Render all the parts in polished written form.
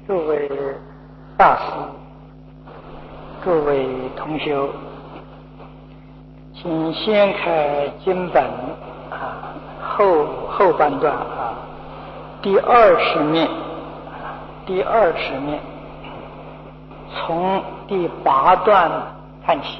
诸位大师、诸位同修，请先开经本后半段第20面，从第8段看起。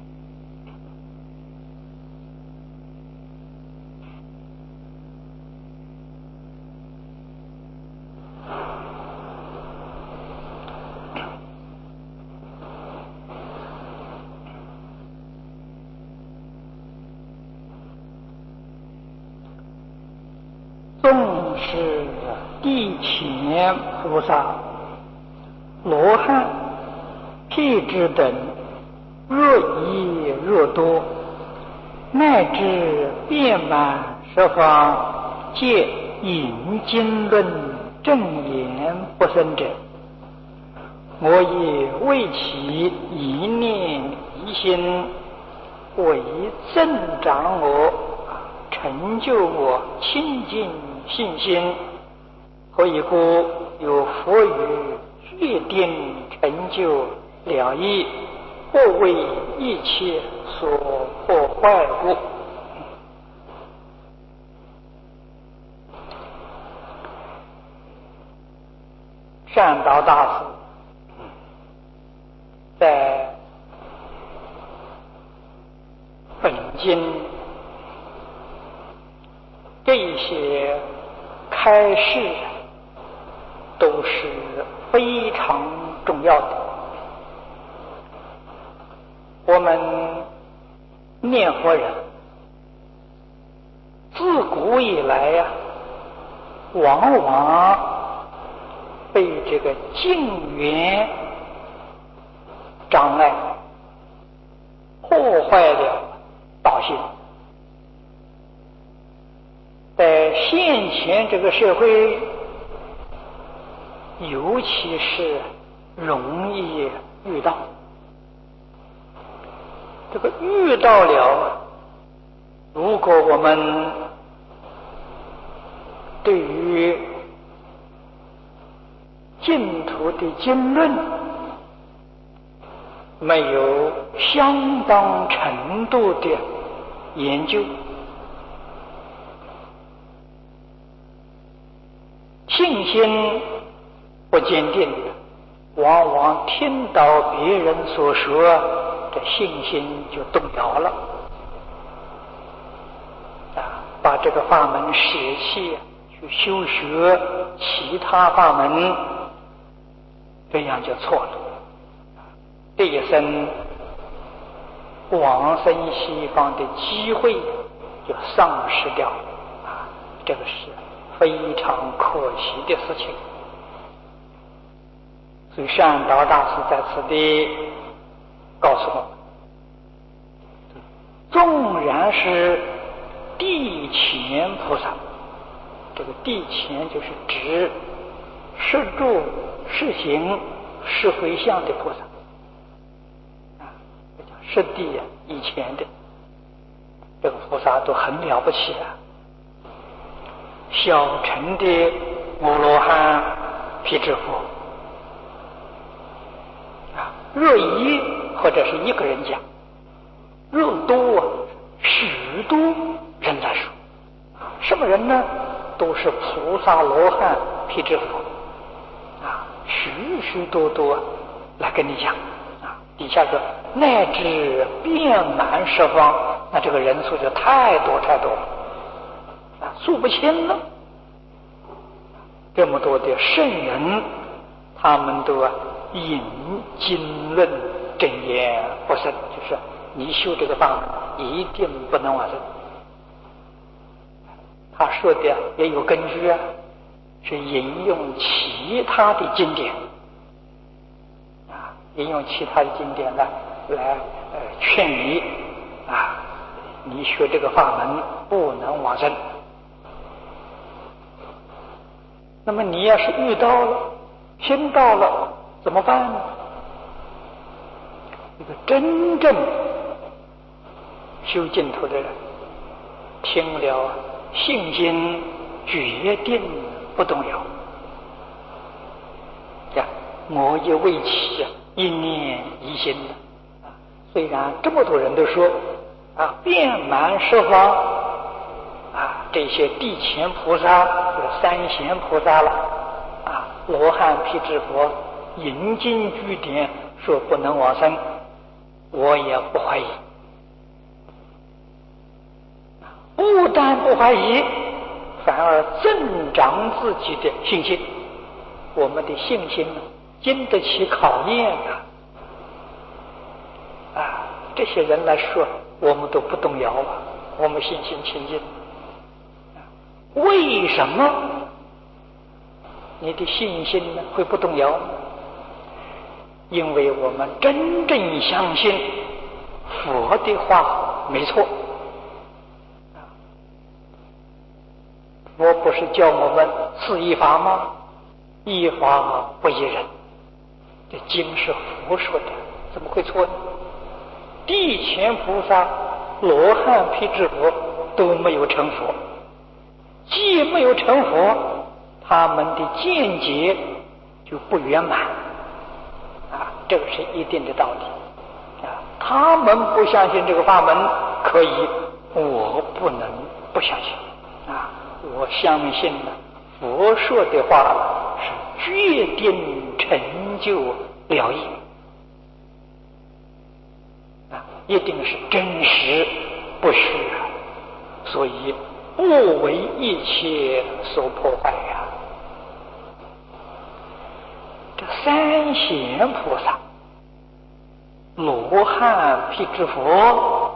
纵是地前菩萨、罗汉、辟支等，若一若多，乃至遍满十方，皆引经论正言不生者，我也为其一念一心，为增长我、成就我清净信心，何以故？有佛语决定成就了义，不为一切所破坏故。善导大师在本经这一些开示都是非常重要的。我们念佛人自古以来往往被这个境缘障碍破坏了道心。在现前这个社会，尤其是容易遇到。这个遇到了，如果我们对于净土的经论没有相当程度的研究，信心不坚定，往往听到别人所说，这信心就动摇了把这个法门舍弃，去修学其他法门，这样就错了。这一生往生西方的机会就丧失掉这个是非常可惜的事情。所以善导大师在此地告诉我们，纵然是地前菩萨，这个地前就是指是住、是行、是回向的菩萨这叫是地以前的这个菩萨都很了不起小乘的摩罗汉、辟支佛若一或者是一个人讲，若多许多人来说，什么人呢？都是菩萨、罗汉、辟支佛许许多多来跟你讲底下说乃至遍满十方，那这个人数就太多了数不清了。这么多的圣人，他们都引经论正言不生，就是你修这个法门一定不能往生。他说的也有根据是引用其他的经典引用其他的经典来劝你你学这个法门不能往生。那么你要是遇到了、听到了怎么办呢？一个真正修净土的人，听了信心决定不动摇呀，我也为其一念一心的。虽然这么多人都说遍满十方这些地前菩萨、三贤菩萨了罗汉、辟支佛引经据典说不能往生，我也不怀疑。不但不怀疑，反而增长自己的信心。我们的信心经得起考验这些人来说，我们都不动摇我们信心清净。为什么你的信心会不动摇？因为我们真正相信佛的话没错。佛不是教我们是依法吗？依法不依人，这经是佛说的，怎么会错呢？地前菩萨、罗汉、辟支佛都没有成佛，既没有成佛，他们的见解就不圆满这个是一定的道理他们不相信这个法门可以，我不能不相信我相信佛说的话是决定成就了义一定是真实不虚所以不为一切所破坏这三贤菩萨、罗汉、辟支佛，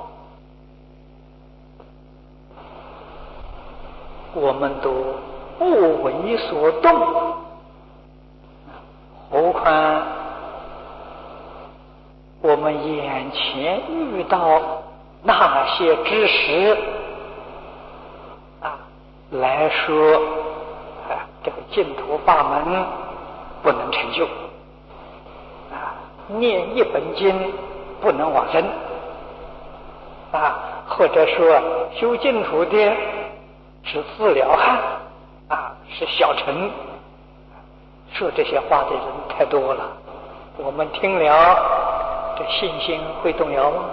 我们都不为所动，何况我们眼前遇到那些知识来说这个净土法门不能成就念一本经不能往生或者说修净土的是自了汉是小乘，说这些话的人太多了，我们听了这信心会动摇吗？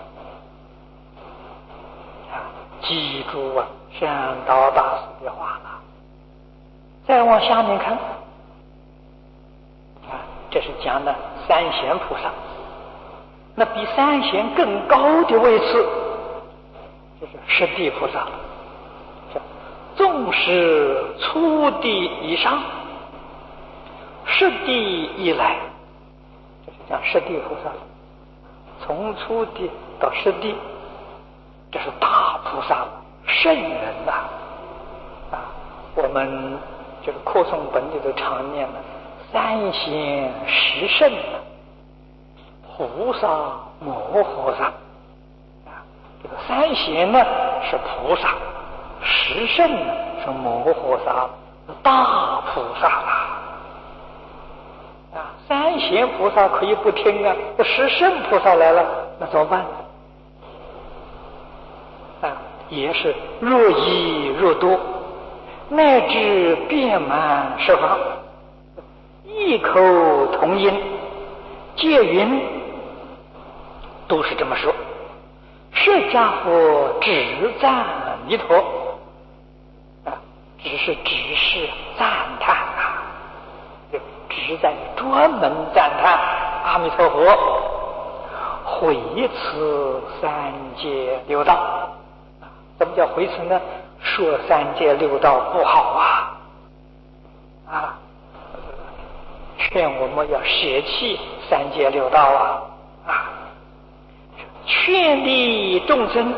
记住善导大师的话了。再往下面看这是讲的三贤菩萨，那比三贤更高的位次就是十地菩萨，纵使初地以上，十地以来，就是讲十地菩萨，从初地到十地，这是大菩萨圣人我们就是扩诵本里头常念三贤十圣菩萨摩诃萨这个三贤呢是菩萨，十圣是摩诃萨，大菩萨三贤菩萨可以不听这十圣菩萨来了，那怎么办也是若一若多，乃至遍满十方，异口同音，皆云都是这么说。释迦佛只赞弥陀只是赞叹只在专门赞叹阿弥陀佛，毁此三界六道。怎么叫毁此呢？说三界六道不好劝我们要舍弃三界六道劝励众生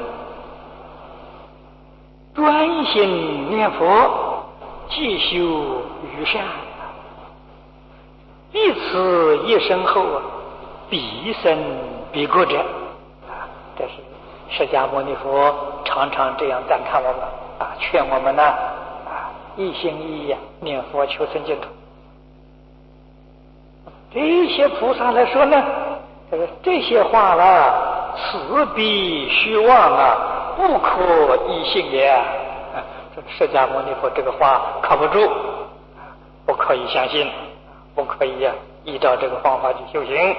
专心念佛，继修于善，历此一生后必生彼国者这是释迦牟尼佛常常这样赞叹我们劝我们一心一意念佛求生净土。这些菩萨来说呢，这些话此必虚妄不可一信也。释迦牟尼佛这个话靠不住，不可以相信， 不可以依照这个方法去修行。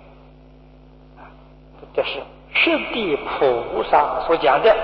这是释地菩萨所讲的。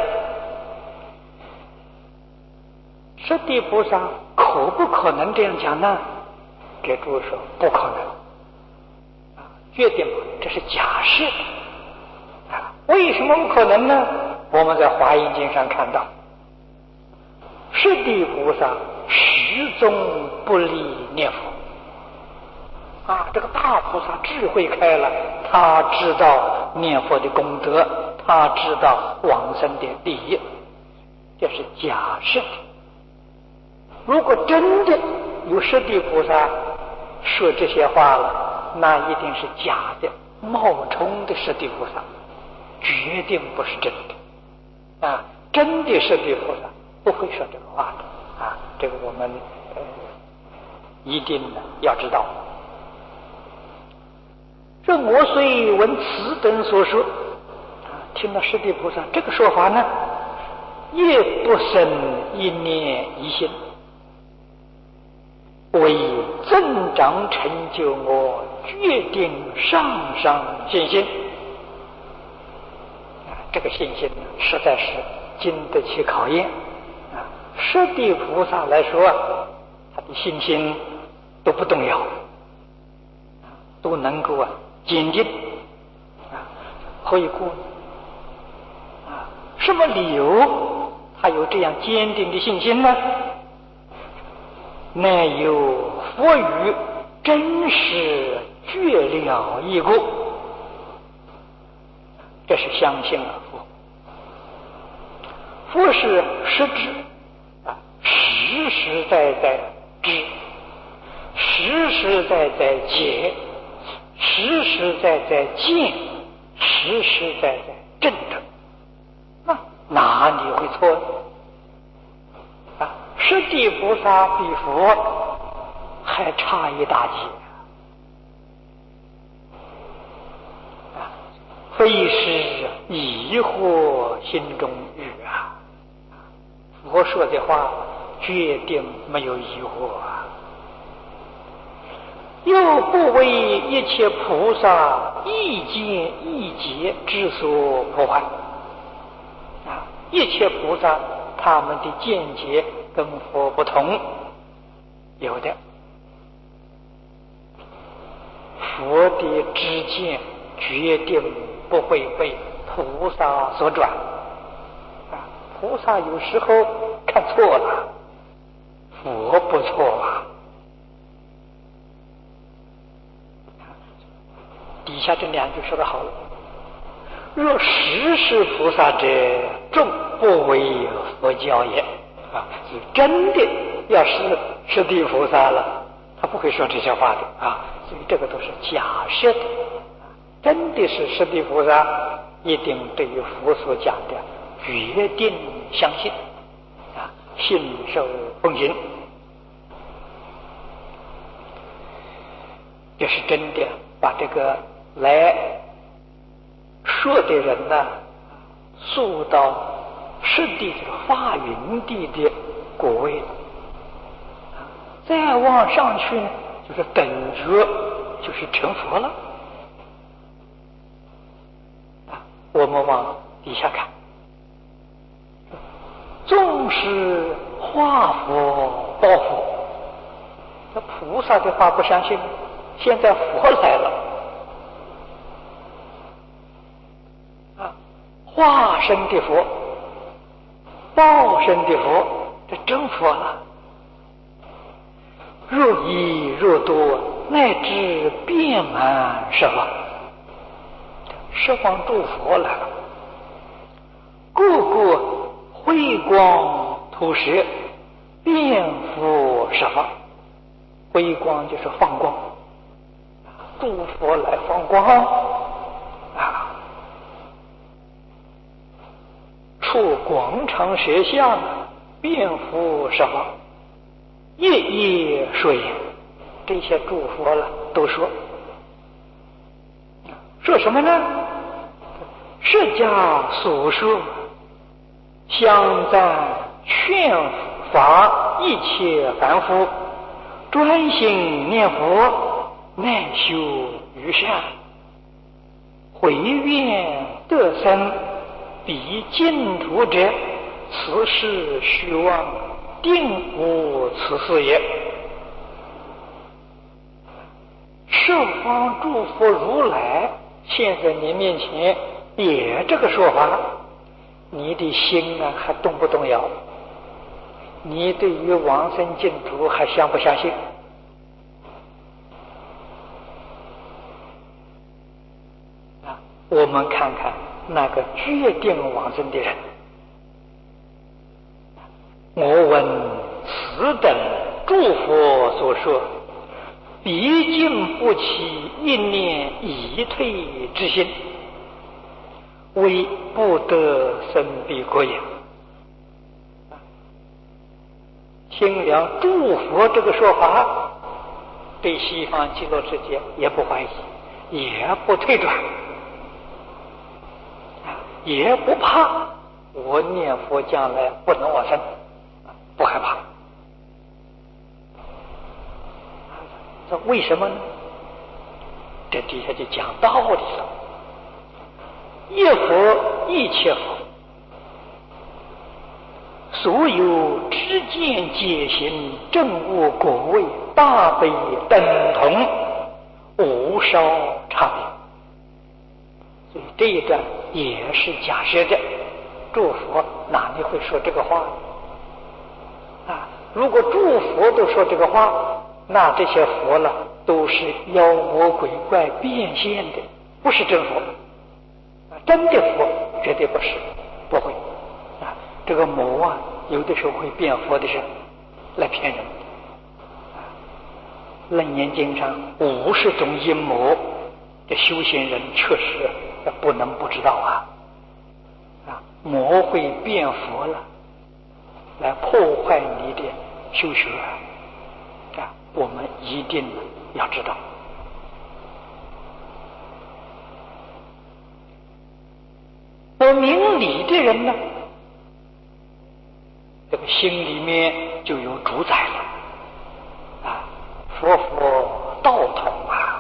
释地菩萨可不可能这样讲呢？给诸位说不可能，决定这是假释。为什么不可能呢？我们在华严经上看到，释地菩萨始终不离念佛。这个大菩萨智慧开了，他知道念佛的功德，他知道往生的利益，这是假释的。如果真的有释地菩萨说这些话了，那一定是假的，冒充的释地菩萨，决定不是真的。真的释地菩萨不会说这个话的。这个我们一定要知道。这我虽闻此等所说，听到释地菩萨这个说法呢，也不生一念一心，为增长成就我决定上信心。这个信心实在是经得起考验。释地菩萨来说，他的信心都不动摇，都能够坚定。何以故？什么理由他有这样坚定的信心呢？乃有佛语真实觉了义故。这是相信了佛。佛是实知，实实在在知，实实在在解，实实在在见，实实在在证得。哪里会错呢？释地菩萨比佛还差一大截。非是疑惑心中语佛说的话决定没有疑惑又不为一切菩萨一见一解之所破坏。一切菩萨他们的见解跟佛不同，有的佛的知见决定不会被菩萨所转。菩萨有时候看错了，佛不错底下这两句说得好了：若实是菩萨者，众不为佛教也。真的要是释地菩萨了，他不会说这些话的所以这个都是假设的。真的是释地菩萨，一定对于佛所讲的决定相信信受奉行。这是真的，把这个来说的人塑到释地这个发云地的果位，再往上去呢，就是等觉，就是成佛了。我们往底下看，纵是化佛报佛，这菩萨的话不相信，现在佛来了化身的佛，报身的佛，这真佛了。若一若多，乃至遍满十方，十方诸佛来了，个个慧光突射，遍覆十方。慧光就是放光，诸佛来放光出广长舌相，遍覆十方，夜夜说言。这些诸佛了都说什么呢？释迦所说，相赞劝发一切凡夫，专心念佛， 耐修于善，回愿得生，彼净土者，此事虚妄，定无此事也。十方诸佛如来现在你面前也这个说法，你的心啊还动不动摇？你对于往生净土还相不相信？我们看看那个决定往生的人，我闻此等诸佛所说，毕竟不起一念已退之心，为不得生彼国也。听了诸佛这个说法，对西方极乐世界也不怀疑，也不退转，也不怕我念佛将来不能往生，不害怕。这为什么呢？这底下就讲道理了。一佛一切佛，所有知见解行证悟果位大悲等同，无稍差别。所以这一段也是假设的，诸佛哪里会说这个话啊？如果诸佛都说这个话，那这些佛了都是妖魔鬼怪变现的，不是真佛。真的佛绝对不是，不会啊！这个魔啊，有的时候会变佛的人来骗人。楞严经上50种阴谋，这修行人确实不能不知道啊！魔会变佛了，来破坏你的修学啊！我们一定要知道。而明理的人呢，这个心里面就有主宰了啊，佛道统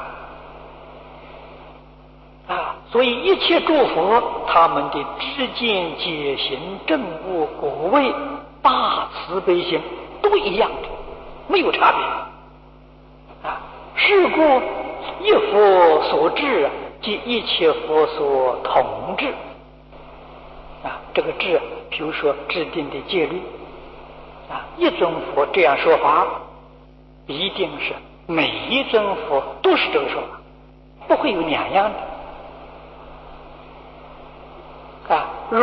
啊，所以一切诸佛他们的知见解行证悟果位大慈悲心都一样的，没有差别啊。是故一佛所治，即一切佛所统治啊。这个治，比如说制定的戒律啊，一尊佛这样说法，一定是每一尊佛都是这个说法，不会有两样的啊。如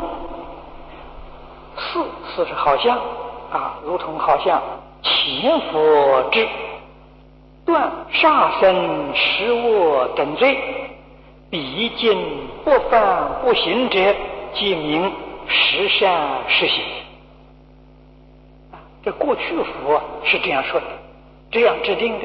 四是好像啊，如同好像前佛之断杀生食恶等罪，彼尽不犯不行者，即名十善十行。这过去佛是这样说的，这样制定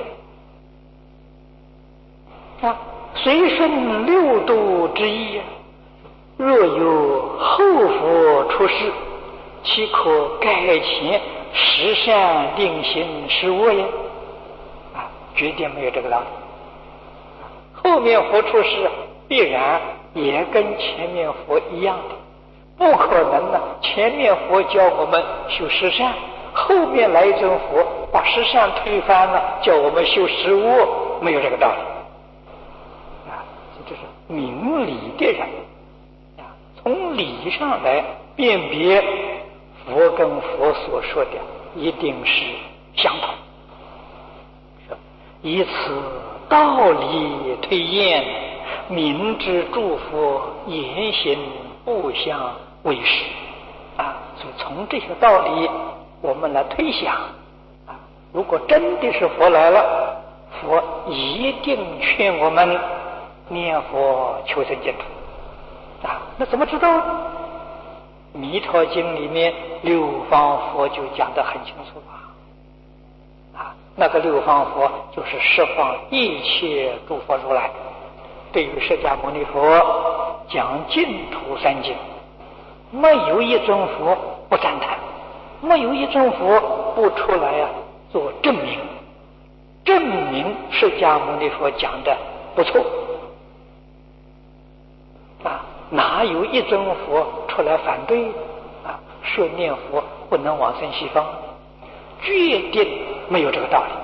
的啊。随顺六度之意，若有后佛出世，岂可改前十善令行十恶也？啊，绝对没有这个道理。后面佛出世必然也跟前面佛一样的，不可能呢。前面佛教我们修十善，后面来一尊佛把十善推翻了，叫我们修十恶，没有这个道理啊。这是明理的人啊，从理上来辨别佛跟佛所说的一定是相同，以此道理推验，明知诸佛言行不相为实啊。所以从这些道理我们来推想啊，如果真的是佛来了，佛一定劝我们念佛求生净土啊。那怎么知道呢？弥陀经里面六方佛就讲得很清楚啊，那个六方佛就是十方一切诸佛如来。对于释迦牟尼佛讲净土三经，没有一尊佛不赞叹，没有一尊佛不出来做证明。 证明释迦牟尼佛讲的不错啊，哪有一尊佛出来反对啊？说念佛不能往生西方，决定没有这个道理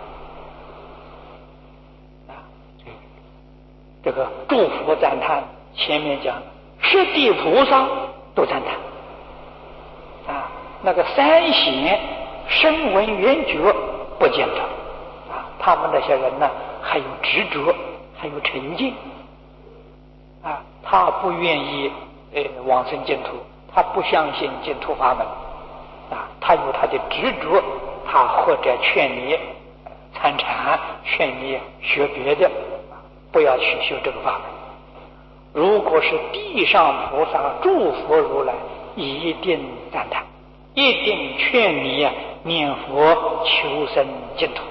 啊！这个诸佛赞叹，前面讲十地菩萨都赞叹啊，那个三贤声闻缘觉不见得啊，他们那些人呢还有执着，还有成见啊，他不愿意往生净土，他不相信净土法门啊，他有他的执着，他或者劝你参禅，劝你学别的，不要去修这个法门。如果是地上菩萨、诸佛如来，一定赞叹，一定劝你念佛求生净土。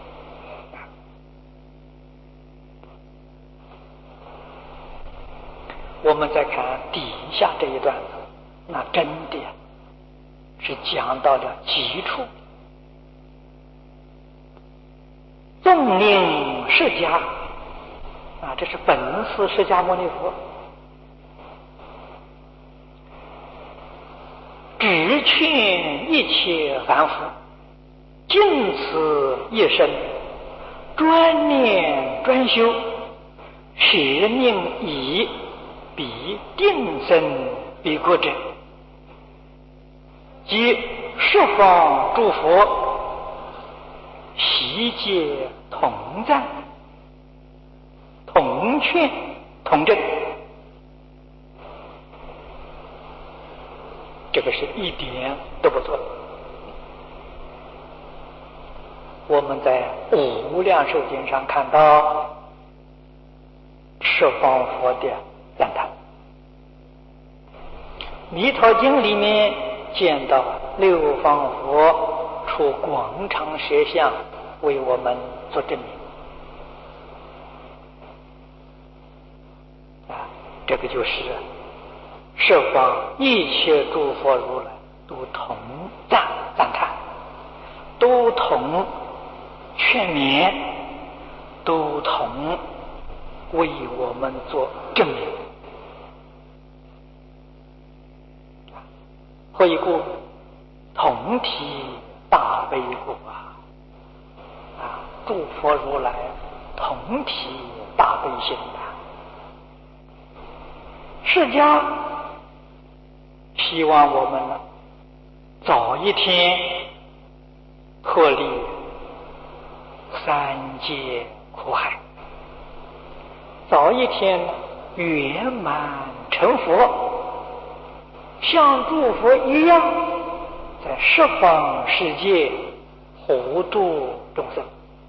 我们再看底下这一段，那真的是讲到了极处。纵令释迦啊，这是本师释迦牟尼佛，只劝一切凡夫，尽此一生专念专修，使命以彼定生彼国者，即十方诸佛悉皆同赞、同劝、同证。这个是一点都不错。我们在无量寿经上看到十方佛的赞叹，弥陀经里面见到六方佛出广长舌相为我们做证明啊，这个就是十方一切诸佛如来都同赞叹，都同劝勉，都同为我们做证明。何以故？同体大悲故啊！诸佛如来同体大悲心啊！释迦希望我们呢，早一天脱离三界苦海，早一天圆满成佛，像诸佛一样，在十方世界普度众生。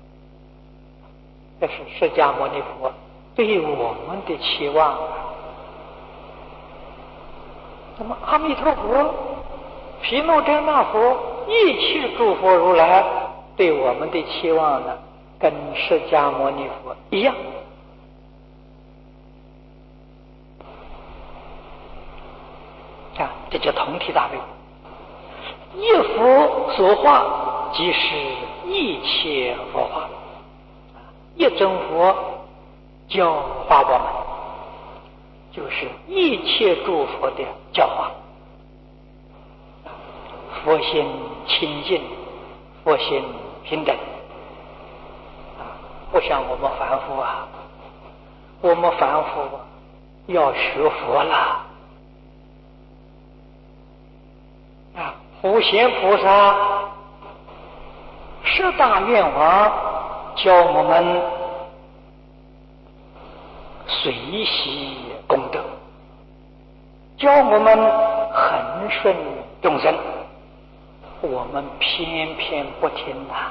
这是释迦牟尼佛对我们的期望啊。那么阿弥陀佛、毗卢遮那佛、一切诸佛如来对我们的期望呢，跟释迦牟尼佛一样。啊，这叫同体大悲。一佛所化，即是一切佛化。一尊佛教化我们，就是一切诸佛的教化。佛心清净，佛心平等不像我们凡夫啊，我们凡夫要学佛了普贤菩萨十大愿望教我们随喜功德，教我们恒顺众生，我们偏偏不听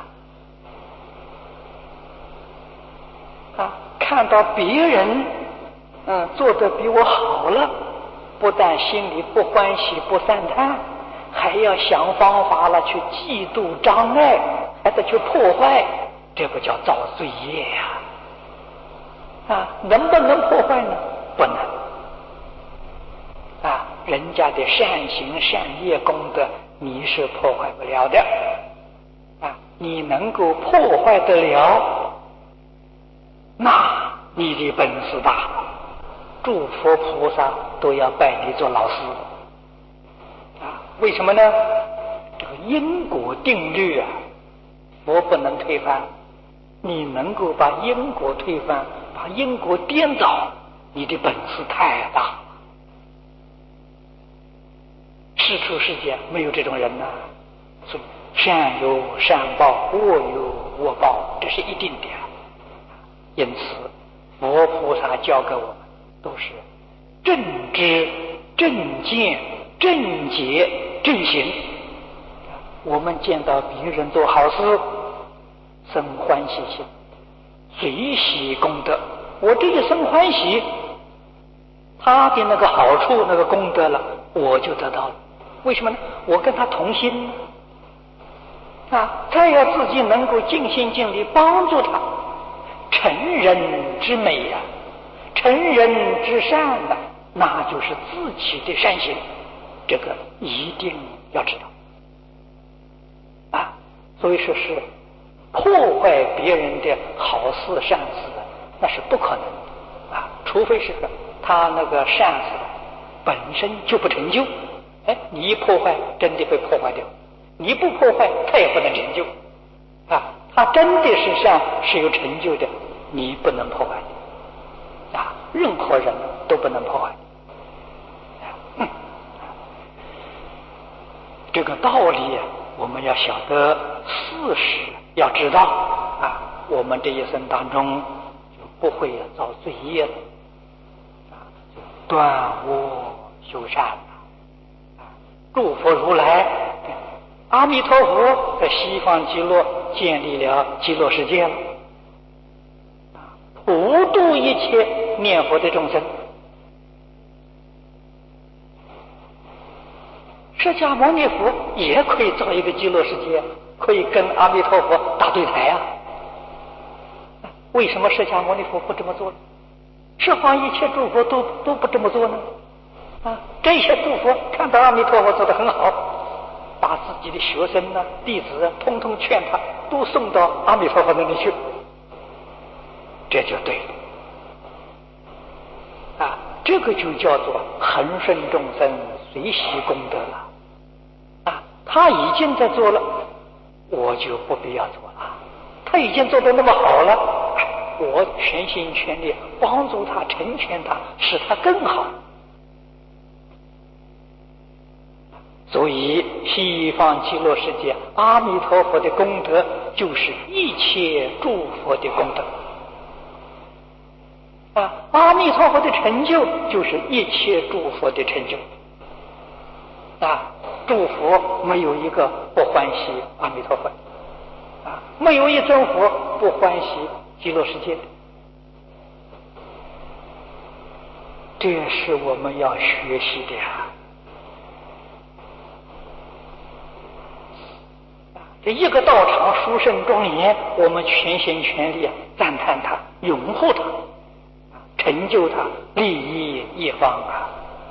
看到别人做得比我好了，不但心里不欢喜不赞叹，还要想方法了去嫉妒障碍，还得去破坏，这不叫造罪业能不能破坏呢？不能人家的善行善业功德你是破坏不了的你能够破坏得了，那你的本事大，诸佛菩萨都要拜你做老师啊！为什么呢？这个因果定律啊，佛不能推翻。你能够把因果推翻，把因果颠倒，你的本事太大。世出世间没有这种人呐，所以善有善报，恶有恶报，这是一定的。因此佛菩萨教给我们都是正知正见正觉正行。我们见到别人做好事生欢喜心，随喜功德，我这一生欢喜，他的那个好处那个功德了，我就得到了。为什么呢？我跟他同心啊，他要自己能够尽心尽力帮助他，成人之美呀，成人之善呐，那就是自己的善行，这个一定要知道啊。所以说是破坏别人的好事善事，那是不可能的啊！除非是他那个善事本身就不成就，你一破坏，真的被破坏掉；你不破坏，他也不能成就啊！他真的是善，是有成就的，你不能破坏啊！任何人都不能破坏。这个道理我们要晓得，事实要知道啊，我们这一生当中就不会造罪业的啊，断恶修善啊。诸佛如来阿弥陀佛在西方极乐建立了极乐世界了，普度一切念佛的众生。释迦牟尼佛也可以造一个极乐世界，可以跟阿弥陀佛打对台啊。为什么释迦牟尼佛不这么做呢？十方一切诸佛都不这么做呢？啊，这些诸佛看到阿弥陀佛做得很好，把自己的学生呢、弟子通通劝他，都送到阿弥陀佛那里去，这就对了啊。这个就叫做恒顺众生，随喜功德了。他已经在做了，我就不必要做了。他已经做得那么好了，我全心全力帮助他，成全他，使他更好。所以西方极乐世界阿弥陀佛的功德，就是一切诸佛的功德啊！阿弥陀佛的成就，就是一切诸佛的成就啊！诸佛没有一个不欢喜阿弥陀佛啊，没有一尊佛不欢喜极乐世界的。这是我们要学习的呀！这一个道场殊胜庄严，我们全心全力赞叹他，拥护他，成就他，利益一方啊！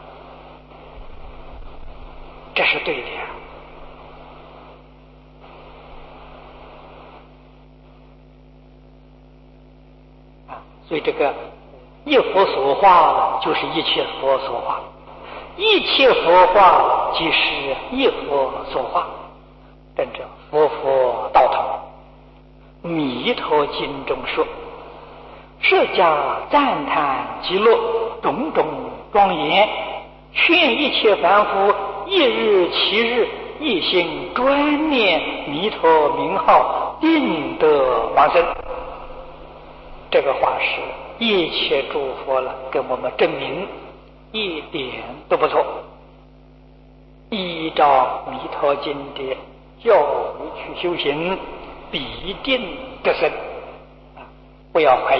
这是对的呀。所以这个一佛所化就是一切佛所化，一切佛化即是一佛所化，真正佛佛道同。弥陀经中说，释迦赞叹极乐种种庄严，劝一切凡夫一日七日一心专念弥陀名号，定得往生。这个话是一切诸佛了给我们证明，一点都不错。依照弥陀经的教诲去修行，必定得生，不要怀疑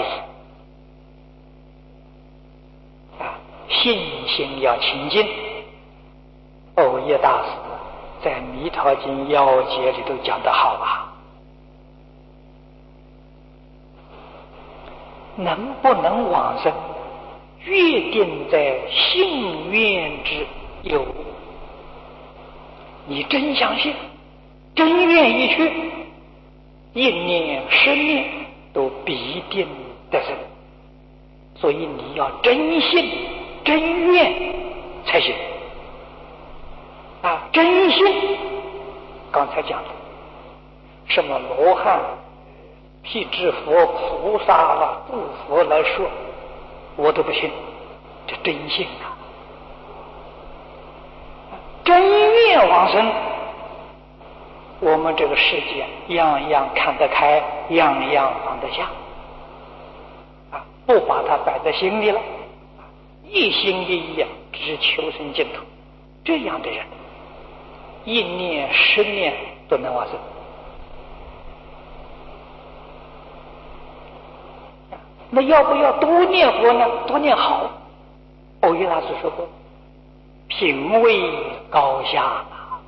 啊！信心要清净。藕益大师在《弥陀经要解》里头讲得好啊，能不能往生，决定在信愿之有。你真相信，真愿意去， 一念十念都必定得生。所以你要真信真愿才行啊！真信，刚才讲的什么罗汉、辟支佛、菩萨了、诸佛来说，我都不信，这真信啊！真愿往生，我们这个世界样样看得开，样样放得下啊！不把它摆在心里了，一心一意只求生净土，这样的人一念十念都能往生。那要不要多念佛呢？多念好。藕益大师说过，品位高下，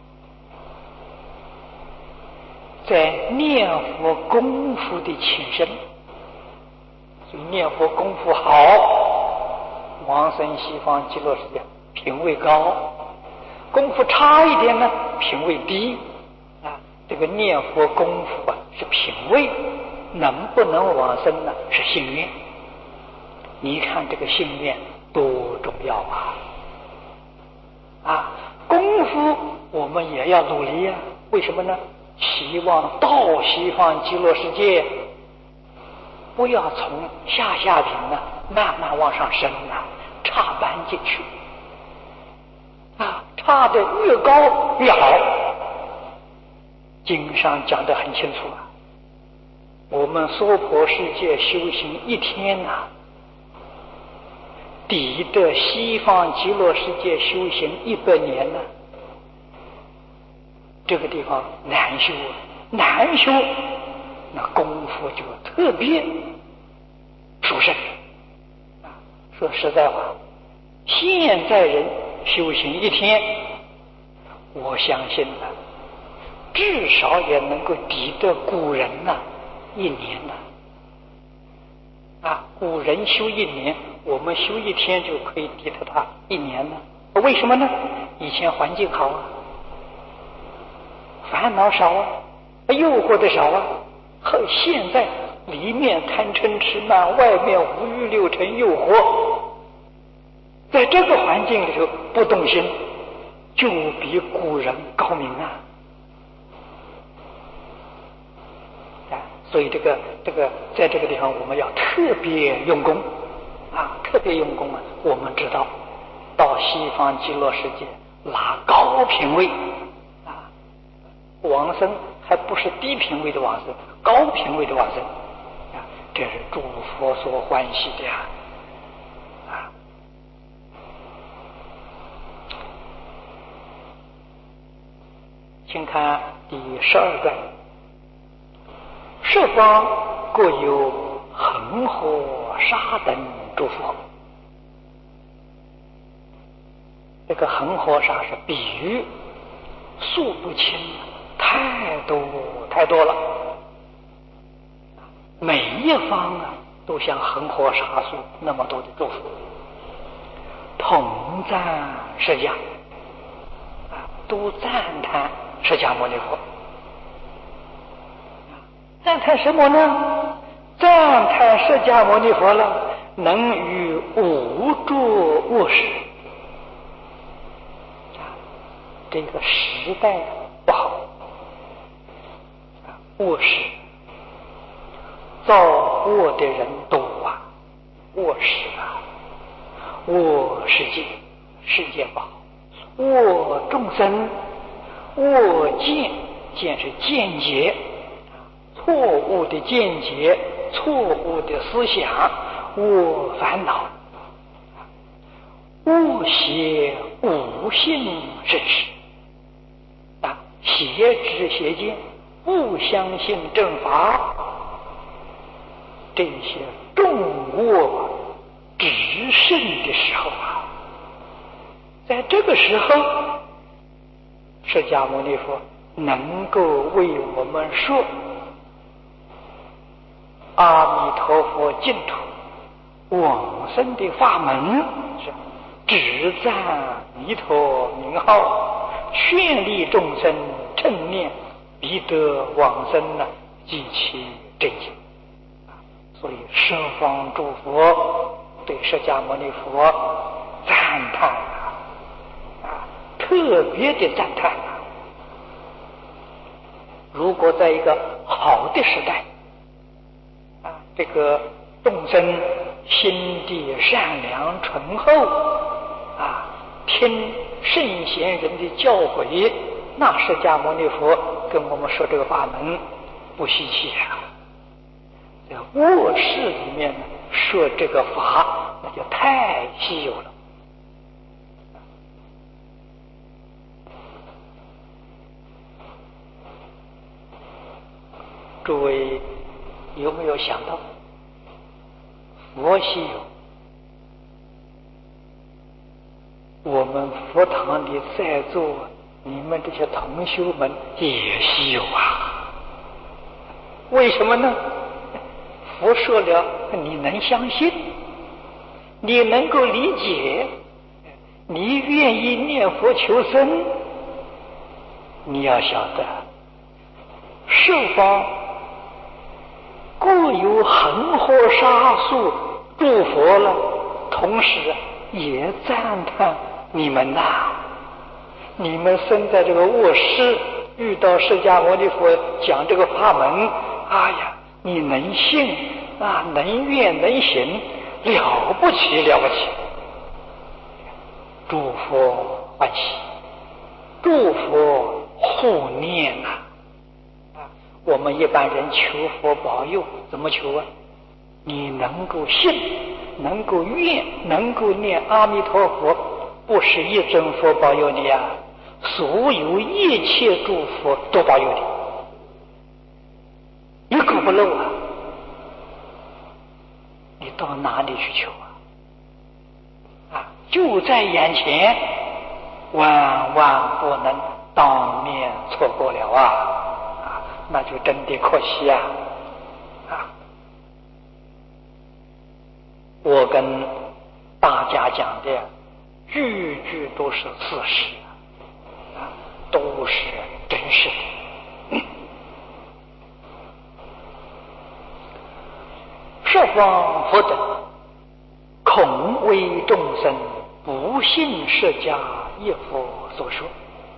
在念佛功夫的前身，所以念佛功夫好，往生西方极乐世界，品位高；功夫差一点呢，品位低。啊，这个念佛功夫啊是品位，能不能往生呢？是信愿。你看这个信愿多重要啊！啊，功夫我们也要努力啊。为什么呢？希望到西方极乐世界，不要从下品呢慢慢往上升啊，插班进去啊，插的越高越好。经上讲得很清楚啊，我们娑婆世界修行一天啊，抵得西方极乐世界修行100年呢。这个地方难修，难修，那功夫就特别殊胜啊！说实在话，现在人修行一天，我相信呢，至少也能够抵得古人1年啊！古人修1年，我们修1天就可以抵得他1年了。为什么呢？以前环境好啊，烦恼少啊，诱惑的少啊。和现在里面贪嗔痴慢，外面五欲六尘诱惑，在这个环境里头不动心，就比古人高明啊！所以这个在这个地方我们要特别用功啊，特别用功啊！我们知道到西方极乐世界拿高品位啊，往生还不是低品位的往生，高品位的往生啊，这是诸佛所欢喜的呀！啊，请看第12段。十方各有恒河沙等诸佛。这个恒河沙是比喻，数不清，太多了。每一方啊，都像恒河沙数那么多的诸佛，同赞释迦啊，都赞叹释迦牟尼佛。赞叹什么呢？赞叹释迦牟尼佛了，能与无着卧室。这个时代不好，卧室造卧的人多啊，卧室啊，卧世界不好，卧众生，卧见是见解。错误的见解，错误的思想，我烦恼，误邪无信是实啊，邪知邪见，不相信正法，这些重卧直胜的时候啊，在这个时候，释迦牟尼佛能够为我们说阿弥陀佛净土往生的法门，是只赞弥陀名号，劝励众生称念，必得往生极其震惊。所以十方诸佛对释迦牟尼佛赞叹特别的赞叹。如果在一个好的时代这个众生心地善良醇厚听圣贤人的教诲，那释迦牟尼佛跟我们说这个法门不稀奇在卧室里面说这个法，那就太稀有了。诸位有没有想到，佛稀有，我们佛堂里在座你们这些同修们也稀有为什么呢？佛说了，你能相信，你能够理解，你愿意念佛求生。你要晓得，十方各有恒河沙数诸佛了，同时也赞叹你们你们生在这个卧室，遇到释迦牟尼佛讲这个法门，你能信能愿能行，了不起了不起。诸佛欢喜，诸佛护念我们一般人求佛保佑怎么求你能够信，能够愿，能够念阿弥陀佛，不是一尊佛保佑你所有一切诸佛都保佑你，一个不漏你到哪里去求就在眼前，万万不能当面错过了那就真的可惜我跟大家讲的句句都是事实都是真实的。十方佛等恐为众生不信释迦一佛所说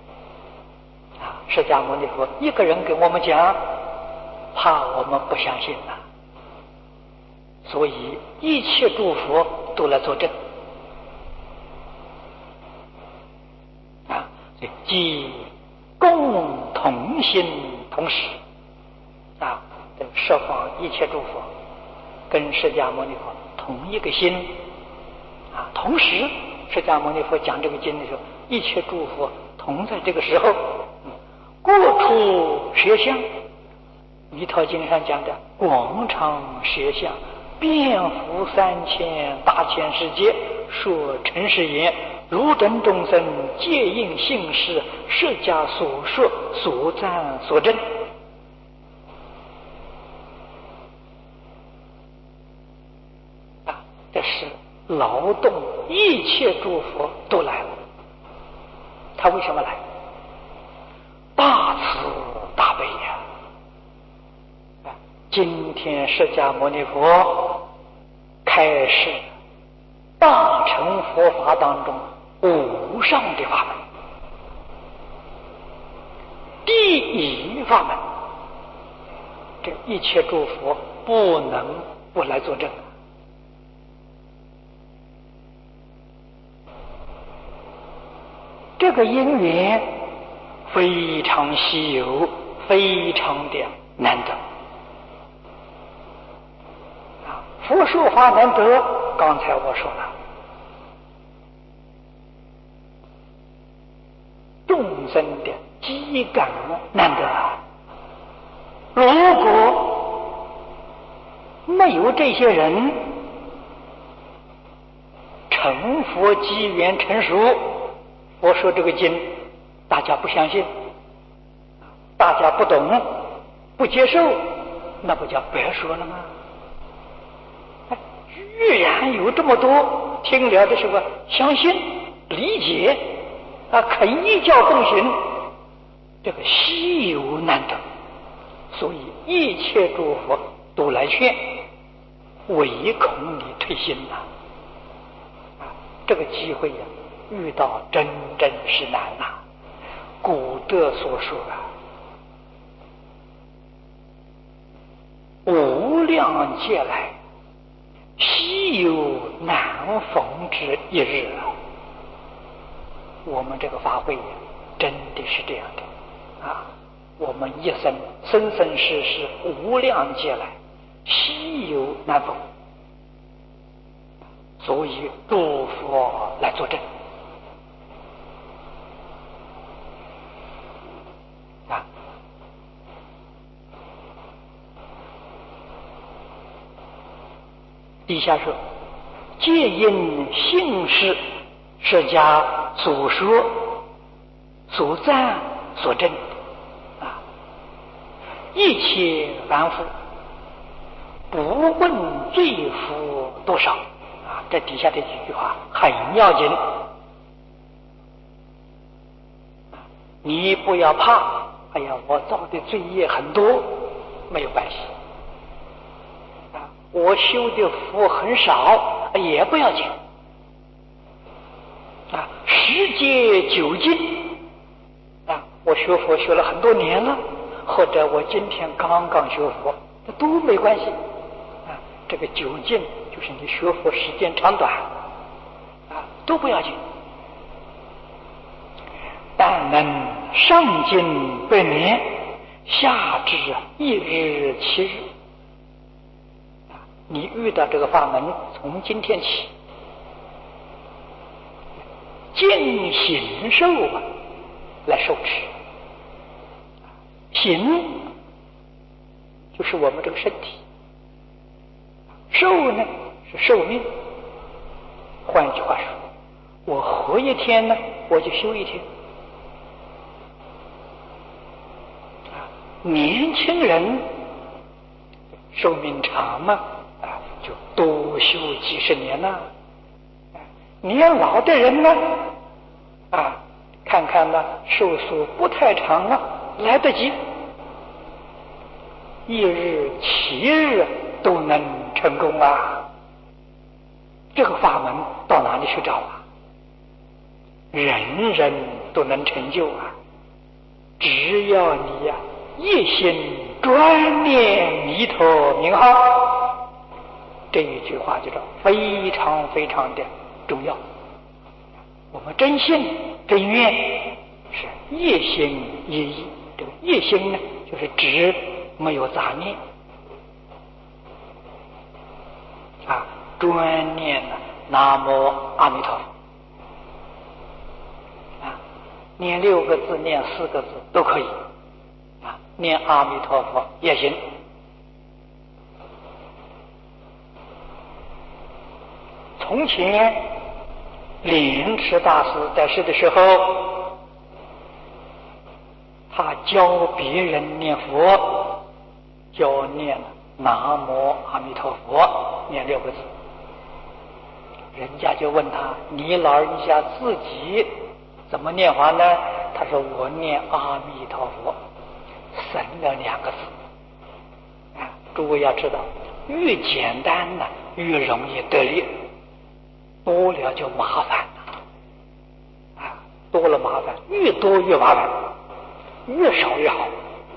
释迦牟尼佛一个人给我们讲，怕我们不相信所以一切诸佛都来作证即共同心同时这十方一切诸佛跟释迦牟尼佛同一个心同时释迦牟尼佛讲这个经的时候，一切诸佛同在这个时候各处实相，弥陀经上讲的广场实相，遍覆3000大千世界，说诚实言，汝等众生皆应信是释迦所说所赞所证这是劳动一切诸佛都来了。他为什么来？大慈大悲今天释迦牟尼佛开示大乘佛法当中无上的法门，第一法门，这一切诸佛不能不来作证这个因缘非常稀有，非常的难得佛说法难得，刚才我说了，众生的机感难得如果没有这些人成佛机缘成熟，我说这个经大家不相信，大家不懂不接受，那不叫白说了吗？居然有这么多听了的时候相信理解肯依教奉行，这个稀有难得所以一切诸佛都来劝，唯恐你退心呐！这个机会呀，遇到真是难呐。古德所说无量劫来，稀有难逢之一日啊！我们这个法会呀，真的是这样的啊！我们一生生世世无量劫来，稀有难逢，所以诸佛来作证啊！底下说，皆因信事释迦所说、所赞、所证啊，一切凡夫不问罪福多少啊！这底下这几句话很要紧，你不要怕。哎呀，我造的罪业很多，没有关系啊！我修的福很少，也不要紧啊！时节久尽啊，我学佛学了很多年了，或者我今天刚刚学佛，这都没关系啊！这个久尽就是你学佛时间长短啊，都不要紧。但能上进100年，下至1日7日啊！你遇到这个法门，从今天起尽形受啊，来受持。形就是我们这个身体，寿呢是寿命。换一句话说，我活一天呢，我就修一天。年轻人寿命长嘛，就多修几十年了。年老的人呢，看看呢，寿数不太长了，来得及1日7日都能成功啊！这个法门到哪里去找啊？人人都能成就啊！只要你呀，一心专念弥陀名号，这一句话就是非常非常的重要。我们真信真愿是一心一意，这个一心呢，就是指没有杂念啊，专念南无阿弥陀佛啊，念6个字，念4个字都可以啊，念阿弥陀佛也行。从前莲池大师在世的时候，他教别人念佛，就念南无阿弥陀佛，念6个字。人家就问他，你老人家自己怎么念法呢？他说，我念阿弥陀佛省了2个字。诸位要知道，越简单呢，越容易得力，多了就麻烦了多了麻烦，越多越麻烦，越少越好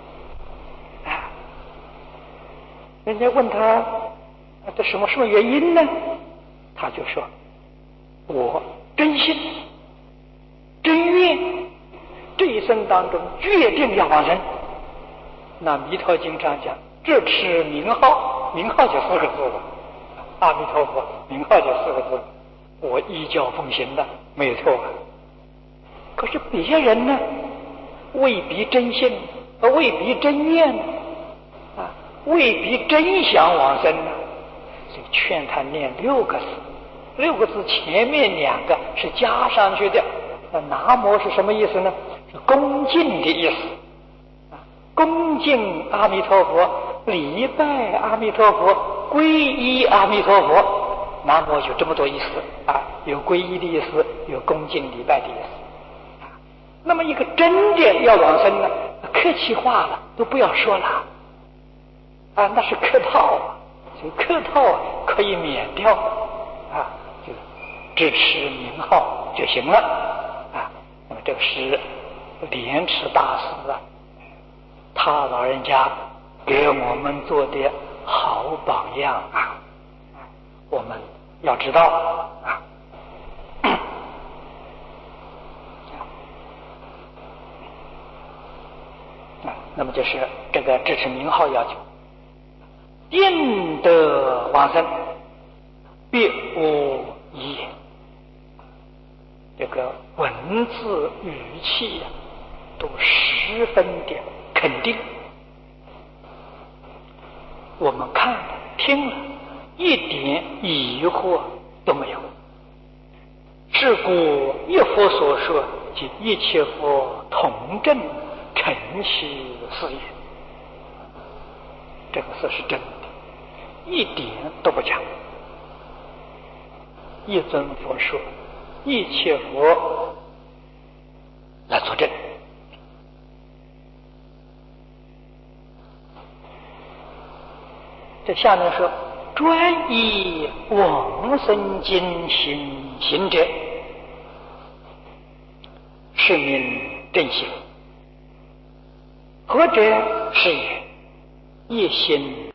人家问他这什么原因呢？他就说，我真心真愿这一生当中决定要往生。那弥陀经上讲，这持名号，名号就4个字了，阿弥陀佛名号就4个字，我依教奉行的，没有错可是别人呢，未必真信，未必真愿未必真想往生所以劝他念6个字。6个字前面2个是加上去的。那南无是什么意思呢？是恭敬的意思恭敬阿弥陀佛，礼拜阿弥陀佛，皈依阿弥陀佛。南无有这么多意思有皈依的意思，有恭敬礼拜的意思那么一个真的要往生呢，客气话了都不要说了啊，那是客套啊，所以客套可以免掉啊，就支持名号就行了啊。那么这个是莲池大师啊，他老人家给我们做的好榜样啊，我们要知道啊。那么就是这个支持名号要求，定得往生，别无疑言。这个文字语气呀，都十分的肯定。我们看了听了，一点疑惑都没有。是故一佛所说，即一切佛同证诚其事也。这个事是真的，一点都不假。一尊佛说，一切佛来作证。这下面说，专以往生经行者，是名正行。何者是也？一心